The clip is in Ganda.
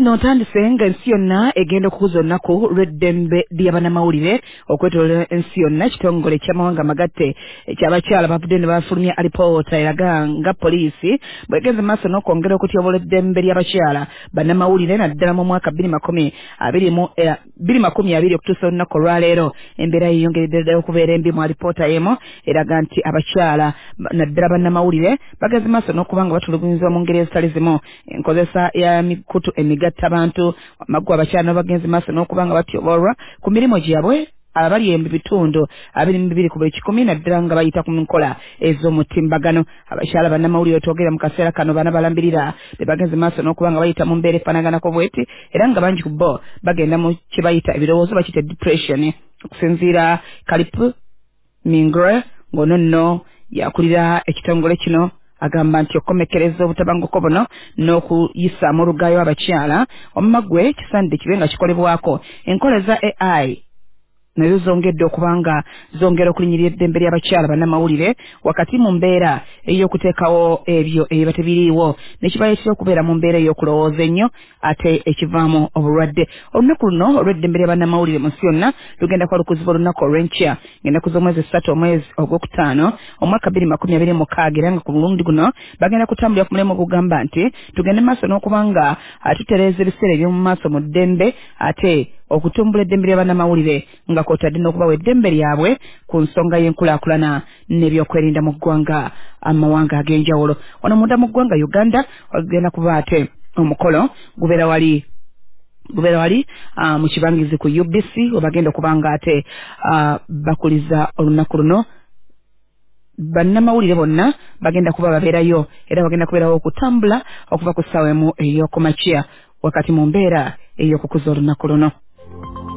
notandise nga ensi yonna egenda okukuza olunaku lw'eddembe ly'abannamawulire okwetooloola ensi yonna. Ekitongole ky'amawanga amagatte eky'abakyala bavudde ne bafulumya alipoota eraga nga poliisi bwegenze maaso n'okwongera okutyoboola eddembe ly'abakyala bannamawulire naddala mu mwaka 2020 okutuusa olunaku olwaleero. Embeera yeyongeredde ddala okubeera embi mu alipoota y'emu eraga nti abakyala naddala bannamawulire bagenze maaso n'okuba nga batulugunyizibwa mu ngeri ezitali zimu. Enkozesa ya mikutu emigatta abantu amaggwa abakyala bagenze maaso n'okuba nga batyobolwa ku mirimu gyabwe abali mu bitundu 22 ku buli 100 naddala nga bayita ku nkola ez'omutimbagano. Abakyala bannamawulire otwogera mu kaseera kano bana balambirira be bagenze maaso n'okuba nga bayita mu mbeera efaanaganako bweti era nga bangi ku bo bagenda mu kye bayita ebirowoozo bakita depression. Okusinziira Kalipu Mingre ng'ono nno yakulira ekitongole kino agamba nti okukomekereza obutabanguko buno n'okuyisaamu olugaayo abakyala omumagwe kisaanidde kibe nga kikolebwako. Enkola za AI nazo zongedde okuba nga zongera okulinyirira eddembe ly'abakyala bannamawulire wakati mu mbeera ey'okuteekawo ebyo ebiba tebiriiwo nekibayitira okubeera mu mbeera ey'okulowooza ennyo ate ekivaamu obulwadde. Olunaku luno olw'eddembe ly'abannamawulire mu nsi yonna lugenda kuba lukuzibwa olunaku olw'enkya ng'ennaku z'omwezi 3 omwezi ogwokutaano omwaka 2026 era nga ku mulundi guno bagenda kutambulira ku mulimu ogugamba nti tugende maaso n'okuba nga tutereeza ebiseera eby'omu maaso mu ddembe ate okutumbula eddembe ly'abannamawulire nga kwotadde n'okubawa eddembe lyabwe ku nsonga y'enkulaakulana n'ebyokwerinda mu ggwanga amawanga ag'enjawulo. Wano munda mu ggwanga Uganda wagenda kuba ate omukolo gubeera wali mu kibangizi ku UBC we bagenda okuba nga ate bakuliza olunaku luno. Bannamawulire bonna bagenda kuba babeerayo era bagenda kubeerawo okutambula okuva ku ssaawa emu ey'okumakya wakati mu mbeera ey'okukuza olunaku luno.